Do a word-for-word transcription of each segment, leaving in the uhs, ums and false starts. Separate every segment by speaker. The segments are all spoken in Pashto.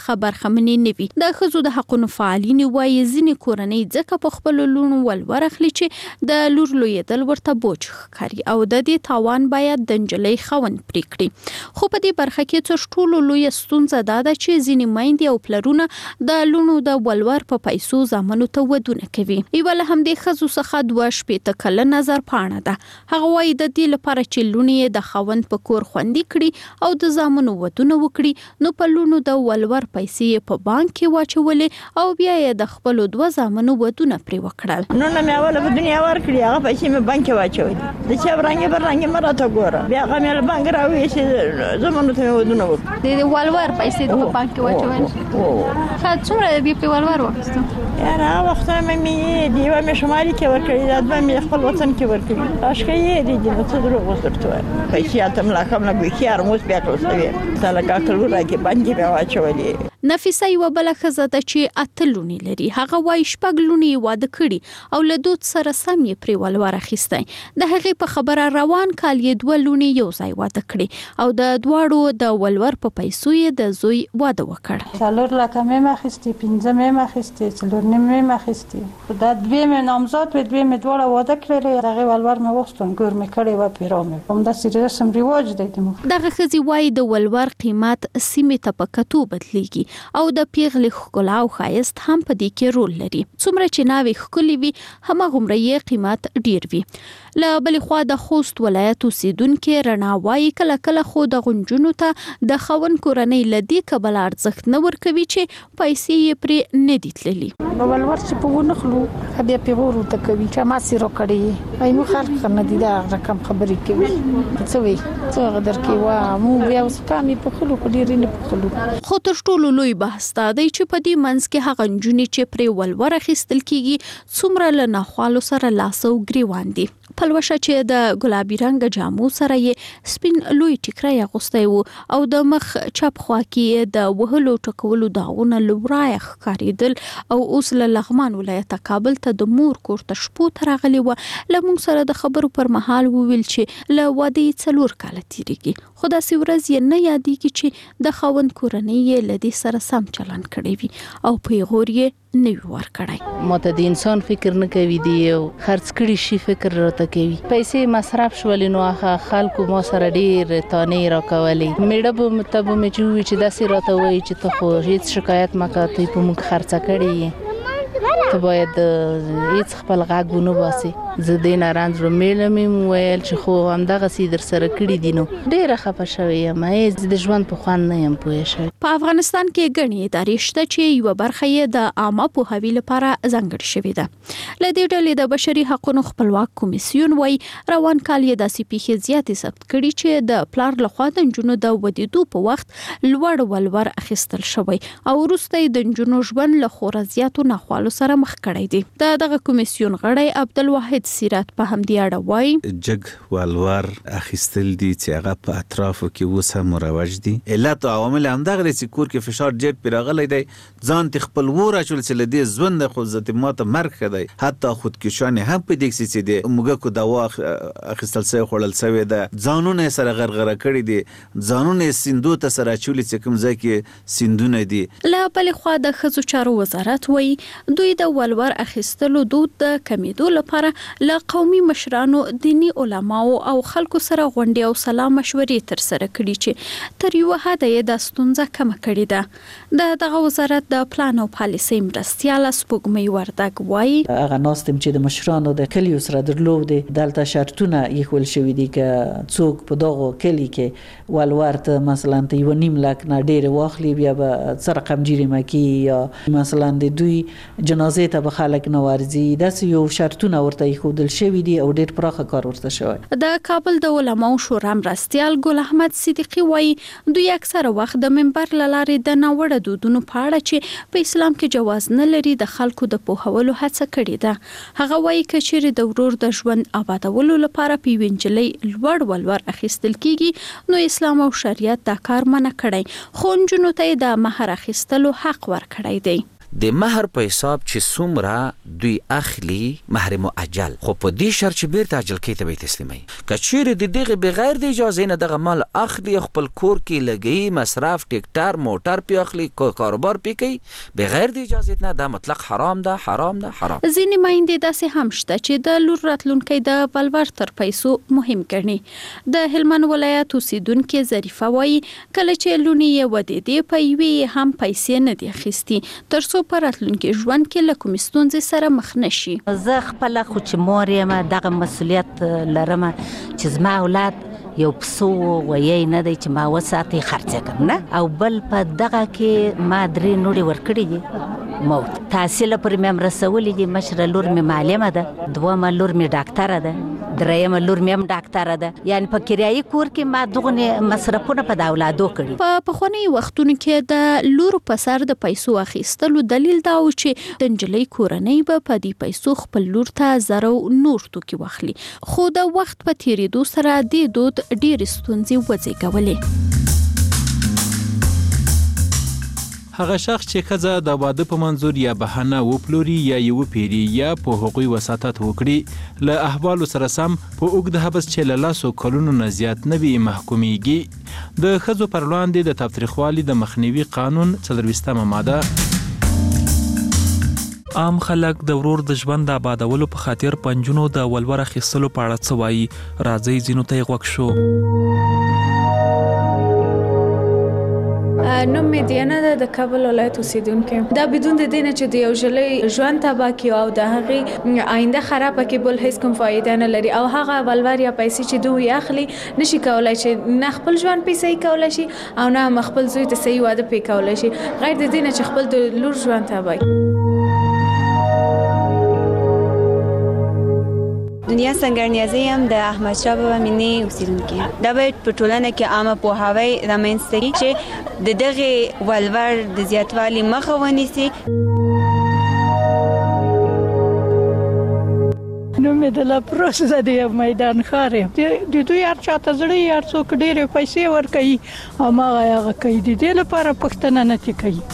Speaker 1: خبرخمنې نه وي. د ښځو د حقونو فعالین وایي ځینې کورنۍ ځکه په خپلو لوڼو ولور اخلي چې د لور لویېدل ورته بوج ښکاري او د دې تاوان باید د نجلۍ خاوند پرې کړي. خو په دې برخه کې تر ټولو لویه ستونزه دا ده چې ځینې میندې او پلرونه د لوڼو د ولور په پیسو زامنو ته ودونه کوي. یوه له همدې ښځو څخه دوه شپېته کلنه نظرپاڼه ده. هغه وایي د دې لپاره چې لوڼې یې د خاوند په کور خوندي کړي او د زامنو ودونه وکړي نو په لوڼو د ولور پیسې یې په بانک کې واچولې او بیا یې د خپلو دوه زامنو ودونه پرې وکړل.
Speaker 2: نو نه مې اوله په دنیا ورکړي هغه پیسې مې بانک کې واچولې. د چا برانګې برانګې مې راته ګوره بیا هغه مې له بانک راویستې زامنو ته مې ودونه وکړل.
Speaker 1: د ولور پیسې په بانک کې واچولې. ښه څومره بیا په ولور واخیستو؟
Speaker 2: یاره هغه وختونه مې د یوه مې شمالي کې ورکړي دا دوه مې خپل وطن کې ورکړي. اشکه یې دي نو څه دروغ اوس درته وایم. پیسې هلته مې لا کم نه ګوښیار مو اوس بیا کړل شوې تا لکه عقل وراکې بانک کې مې واچولې.
Speaker 1: نفیسه یوه بله ښځه ده چې اته لوڼې لري. هغه وایي شپږ لوڼې یې واده کړي او له دود سره سم یې پرې ولور اخیستی. د هغې په خبره روان کال یې دوه لوڼې یو ځای واده کړي او د دواړو د ولور په پیسو یې د زوی واده وکړ.
Speaker 3: څلور لکه مې اخیستې، پنځه مې اخیستې، څلور نیم مې اخیستې. خو دا دوی مې نامزاد وې، دوی مې دواړه واده کړلې. د هغې ولور مې واخیستون ګور مې کړې وه پیرا مې. همداسې رسم رواج دی زموږ.
Speaker 1: دغه ښځې وایي د ولور قیمت سیمې ته په کتو بدلیږي او د پیغلې ښکلا او ښایست هم په دې کې رول لري. څومره چې ناوې ښکلې وي هماغومره یې قیمت ډیر وي. له بلې خوا د خوست ولایت اوسیدونکې رڼا وایي کله کله خو دغو نجونو ته د خاوند کورنۍ له دې کبله ارزښت نه ورکوي چې پیسې یې پرې نه دي تللي.
Speaker 3: ولور چې په ونه خلو بیا پیغور ورته کوي چې ما سې راکړې ای نو خلک نه دي دا رقم خبرې کوي څه وي څه هغه درکې وه موږ بیا اوس کامې په خلو خو ډېرې نه په خلو.
Speaker 1: خو تر ټولو لوی بحث دا دی چې په دې منځ کې هغه نجونې چې پرې ولور اخیستل کېږي څومره له ناخوالو سره لاس او ګریوان دي. پلوشه چې د ګلابي رنګ جامو سره یې سپین لوی ټیکری اغوستی و او د مخ چپ خوا کې د وهلو ټکولو داغونه له ورایه ښکارېدل او اوس له لغمان ولایته کابل ته د مور کور ته شپو ته راغلې وه. له موږ سره د خبرو پر مهال وویل چې له واده یې څلور کاله تېرېږي خو داسې ورځ یې نه یادېږي چې د خاوند کورنۍ یې له دې سره سم چلند کړی وي او پیغور یې نه وي ورکړی.
Speaker 4: ما ته د انسان فکر نه کوي دی یو خرڅ کړي شي فکر راته کوي. پیسې مصرف شولې نو هغه خلکو ما سره ډېر تانې راکولې. میړه به ته به مې چې ووایي چې داسې راته وایي چې ته خو هېڅ شکایت مه کوه ته په موږ خرڅه کړې یې ته باید هېڅ خپل غږ ونه باسې. زه دې نه رنځ وړم. میړه مې وویل چې خو همدغسې در سره کړي دي نو ډېره خفه شوې یم. هېڅ د ژوند په خوند نه یم پوه شوې.
Speaker 1: په افغانستان کې ګڼې ادارې شته چې یوه برخه یې د عامه پوهاوي لپاره ځانګړې شوې ده. له دې ډلې د بشري حقونو خپلواک کمیسیون وایي روان کال یې داسې پیښې زیاتې ثبت کړي چې د پلار لخوا د نجونو د ودېدو په وخت لوړ ولور اخیستل شوی او وروسته یې د نجونو ژوند له خورا زیاتو ناخوالو سره مخ کړی دی. د دغه کمیسیون غړی عبدالواحد سیرت په همدې اړه وایي
Speaker 5: جګ ولور اخیستل دي چې هغه په اطرافو کې اوس هم مروج دي. علت او عوامل همدغه دی چې کور کې فشار ډېر پرې راغلی دی. ځان ته خپل ور اچول چې له دې ژونده خو ذاتي ماته مرګ ښه دی. حتی خودکشانې هم په دې کې چې د موږکو دوا اخیستل سوی خوړل سوی ده. ځانونه یې سره غرغره کړي دي. ځانونه یې سیندو ته سره اچولي چې کوم ځای کې سیندونه دي.
Speaker 1: له بلې خوا د ښځو چارو وزارت وایي دوی د ولور اخیستلو دود د کمیدو لپاره له قومي مشرانو، دینی علماو او خلکو سره غونډې او سلا مشورې ترسره کړي چې تر یوه حده یې دا ستونزه کمه کړې ده. د دغه وزارت د پلان او پالیسۍ مرستیاله سپوږمۍ وردګ وایي
Speaker 6: هغه ناستم چې د مشرانو د کلیو سره درلودې دلته شرطونه ایښول شوي دي که څوک په دغو کلي کې ولور ته مثلا ته یوه نیم لک نه ډېرې واخلي بیا به څه رقم جریمه کیږي یا مثلا د دوی جنازې ته به خلک نه ورځي. داسې یو شرطونه ورته ایښودل شوي دي او ډېر پراخه کار ورته شوی.
Speaker 1: د کابل د علماو شورا مرستیال ګل احمد صدیقي وایي دوی اکثره وخت د منبر له لارې د ناوړه دودونو په اړه چې په اسلام کې جواز نه لري د خلکو د پوهولو هڅه کړې ده. هغه وایي که چیرې د ورور د ژوند آبادولو لپاره په یوې نجلۍ لوړ ولور اخیستل کېږي نو اسلام او شریعت دا کار منع کړی خو نجونو ته یې د مهر اخیستلو حق ورکړی دی.
Speaker 7: د مهر په حساب چې څومره دوی اخلي مهر مؤجل، خو په دې شرط چې بیرته اجلکۍ ته به یې تسلیموي. که چیرې د دغې بغیر د اجازې نه دغه مال اخلي، خپل کور کې لګوي، مصرف ټیکټر موټر پې اخلي، کاروبار پې کوي بغیر د اجازې نه، دا مطلق حرام ده حرام ده حرام.
Speaker 1: ځینې میندې داسې هم شته چې د لور راتلونکی د ولور تر پیسو مهم ګڼي. د هلمند ولایت اوسیدونکې ظریفه وایي کله چې لونې یې ودېدې په یوې هم پیسې نه دي اخیستي تر څو په راتلونکي ژوند کې له کومې ستونزې سره مخ نه شي.
Speaker 8: زه خپله خو چې مور یم دغه مسؤلیت لرم چې زما اولاد یو پسو ویی نه دی چې ما وساتې خرڅه کړم نه، او بل په دغه کې ما درې نوړې ورکړي دي موت تحصیل پورې مې هم رسولي دي. مشره لور مې معلمه ده، دومه لور مې ډاکټره ده، درېیمه لور مې هم ډاکټره ده. یعنې په کرايي کور کې ما دغه مصرفونه په د اولادو کړي.
Speaker 1: په پخوانیو وختونو کې د لور په سر د پیسو اخیستلو دلیل دا و چې د نجلۍ کورنۍ به په دې پیسو خپل لور ته زر او نور توکي واخلي، خو د وخت په تیریدو سره دې دود ډېرې ستونزې وزېږولې.
Speaker 9: هغه شخص چې ښځه د واده په منظور یا بهانه وپلوري یا یې وپیري یا په هغوی وساطت وکړي، له احوالو سره سم په اوږد حبس چې له لسو کلونو نه زیات نه وي محکومیږي. د ښځو پر وړاندې د تاوتریخوالي د مخنیوي قانون څلرویشتمه ماده
Speaker 10: عام خلک د ورور د ژوند د آبادولو په خاطر پنجونو د ولور اخیستلو په اړه څه وایي. راځئ ځینو ته یې غوږ شو.
Speaker 11: نوم مې دیانه ده، د کابل ولایت اوسیدونکې. دا بدون د دې نه چې د یو ژلۍ ژوند تباه کړي او د هغې آینده خرابه کړي بل هیڅ کوم فایده نه لري، او هغه ولور یا پیسې چې دوی اخلي نشي کولای چې نه خپل ژوند پې صحیح کولی شي او نه خپل زوی ته صحیح واده پې کولی شي، غیر د دې نه چې خپل د لور ژوند تباه کړي.
Speaker 12: دنیا سنگرنیازی هم د احمد شاه بابا مینې اوسیدونکي. دا باید په ټولنه کې عامه پوهاوی رامنځته کړي چې د دغې ولور د زیاتوالي مخه ونیسي.
Speaker 2: نوم مې د لاپروس زه د میدان ښار یم. د دوی هر چا ته زړه یې هر څوک ډېرې پیسې ورکوي، هماغه یې هغه کوي. د دې لپاره پوښتنه نه ترې کوي.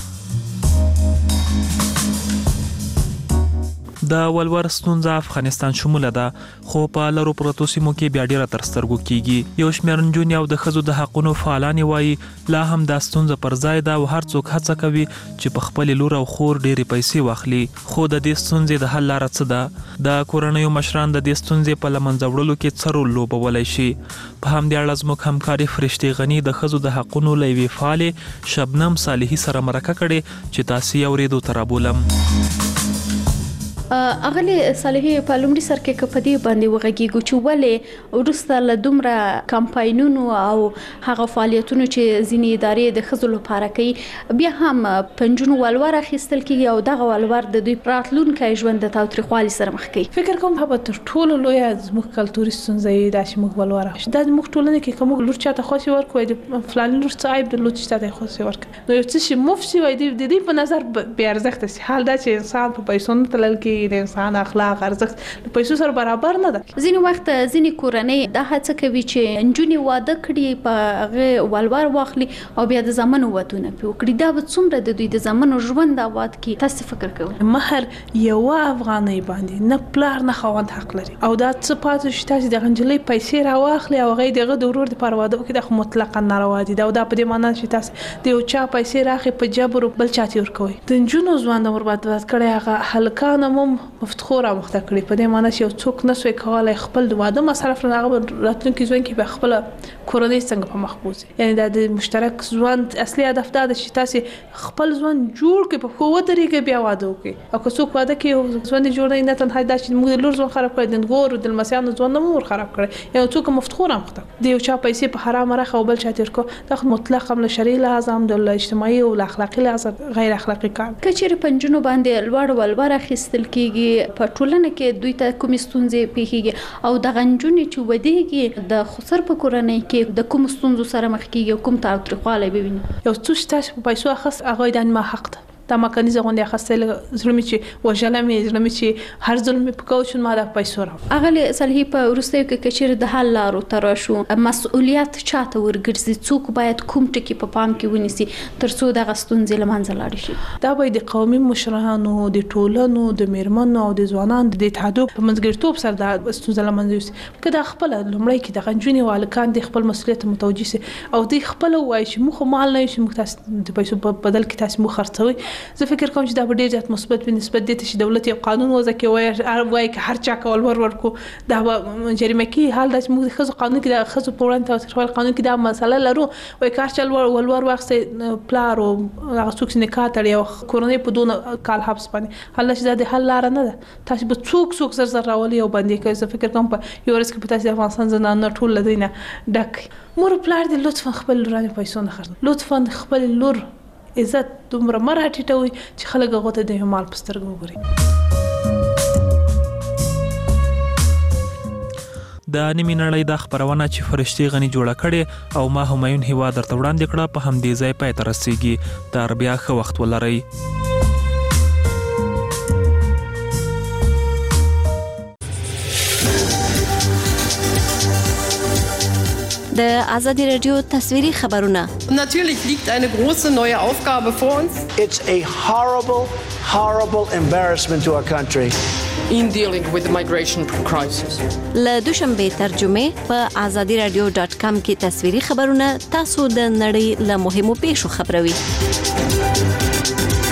Speaker 10: د ولور ستونزه افغانستان شموله ده، خو په لرو پرتو سیمو کې بیا ډیره تر سترګو کیږي. یو شمېر نجونې او د ښځو د حقونو فعالانې وایي لا هم دا ستونزه پر ځای ده او هر څوک هڅه کوي چې په خپلې لور او خور ډېرې پیسې واخلي. خو د دې ستونزې د حل لاره څه ده؟ د کورنیو مشران د دې ستونزې په له منځه وړلو کې څه رول لوبولی شي؟ په همدې اړه زموږ همکارې فرشتې غني د ښځو د حقونو له یوې فعالې شبنم صالحي سره مرکه کړې چې تاسې یې اورېدو ته رابولم.
Speaker 1: اغلی صالحي په لومړي سر کې که په دې باندې وغږیږو چې ولې وروسته له دومره کمپاینونو او هغه فعالیتونو چې ځینې ادارې د ښځو لپاره کوي بیا هم پنجونو ولور اخیستل کېږي او دغه ولور د دوی راتلونکی ژوند د تاوتریخوالي سره مخ کوي.
Speaker 11: فکر کوم هغه تر ټولو لویه زموږ کلتوري ستونزه یې دا چې موږ ولور اخیستو. دا زموږ ټولنه کې که موږ لور چاته خوښې ورکړو د فلاني لور څه عیب درلود چې چاته یې خوښې ورکړو، نو یو څه شي مفت شي وایي د دې په نظر بې ارزښته شي. حال دا چې انسان په پیسو نه تلل کېږي، د انسان اخلاق ارزښت د پیسو سره برابر نه ده.
Speaker 1: ځینې وخت ځینې کورنۍ دا هڅه کوي چې نجونې واده کړي په هغه ولور واخلي او بیا د زامنو ودونه پې وکړي. دا به څومره د دوی د زامنو ژوند آباد کړي؟ تاسو فکر کوئ؟
Speaker 11: مهر یوه افغانۍ باندې نه پلار نه خاوند حق لري، او دا څه پاتې شي تاسې دغه نجلۍ پیسې راواخلي او هغه یې د هغه د ورور دپاره واده وکړي، دا خو مطلقا ناروا دي. دا په دې معنا چې تاسې د یو چا پیسې راخلئ په جبر بل چا ته ورکوئ. د نجونو ژوند هم برباد کړی، هغه هلکان هم مفتخور رامخته کړي په دې معنی چې یو څوک نسوی کولی خپل د واده مصرف نه هغه راتلونکي ژوند کې به خپله کورنۍ څنګه په مخ بوځي. یعنې دا د مشترک ژوند اصلي هدف دا ده چې تاسې خپل ژوند جوړ کړئ، په پښو ودرېږئ، بیا واده وکړئ. او که څوک واده کوي ژوند یې جوړ نه نه تنها دا چې موږ د لور ژوند خراب کړی، د نګورو د لمسیانو ژوند هم ور خراب کړی، یو څوک مفتخور رامخته د یو چا پیسې په حرامه راخه او بل چا تېر کړو، دا خو مطلق هم له شرعي لحاظ هم د اجتماعي او اخلاقي لحاظ غیر اخلاقي کار.
Speaker 1: که چیرې په نجونو باندې لوړ ولور اخیستل کېږي په ټولنه کې دوی ته کومې ستونزې پیښیږي او دغه نجونې چې ودېږي د خسر په کورنۍ کې د کومو ستونزو سره مخ کېږي او کوم تاوتریخوالی به ویني؟
Speaker 11: یو څه چې تاسو په پیسو اخیست هغه د ما حق ده، دا مکانیزه غونډه خاصه زړه می چې وجله می زړه می چې هر ظلم می پکاو شو ما د پیسو را
Speaker 1: اغلی صالحي په ورستیو کې کچیر د حل لارو تر شو مسؤلیت چاته ورګرځي څوک باید کوم ټکی په پام کې ونیسي ترڅو د غستونځ لمنځه لاړ شي
Speaker 11: دا به د قومي مشرانو د ټولنو د میرمنو او د ځوانانو د اتحادو په منځګړیتوب سره د ستونزې لمنځه یوسي که دا خپل لومړی کې د غنجونې والکان د خپل مسؤلیت متوجي سي او د خپل وایي چې موږ مال نه یو موږ تاسو د پیسو په بدل کې تاسو مو خرڅوي زه فکر کوم چې دا به ډیر زیات مثبت په نسبت دي چې دولت یو قانون وضع کوي وایي که هر چا کول ور ورکو دا جریمه کې حال د موږ خزو قانون کې د خزو په وړاندې تاسو قانون کې دا مسله لرو وایي کار چل ول ور وخت پلار او هغه څوک نه کاټړي او کورونی په دون کال حبس باندې حل شي د حل لار نه ده تاسو به څوک څوک زر زر راولي او باندې کوي زه فکر کوم په یو ورځ کې په تاسو د افغانستان زنانه ټول لدینه ډک مور پلار دې لطفا خپل لورانه پیسې نه خرڅ لطفا خپل لور عزت دومره مراتټوي چې خلک غوته د مال پسترګو وګوري
Speaker 10: د نیمې نړۍ د خبرونه چې فرشتي غني جوړه کړي او ما همایون هوا درته وړاندې کړه په همدې ځای پای ته رسیږي تر بیا ښه وخت ولرئ
Speaker 13: د آزادی رادیو تصویری خبرونه
Speaker 14: Natürlich liegt eine große neue Aufgabe vor uns.
Speaker 15: It's a horrible, horrible embarrassment to our country.
Speaker 14: In dealing with the migration crisis.
Speaker 13: له دوشنبه ترجمه په آزادی رادیو ډاټ کام کې تصویری خبرونه تاسو د نړۍ له مهمو پیښو خبروي.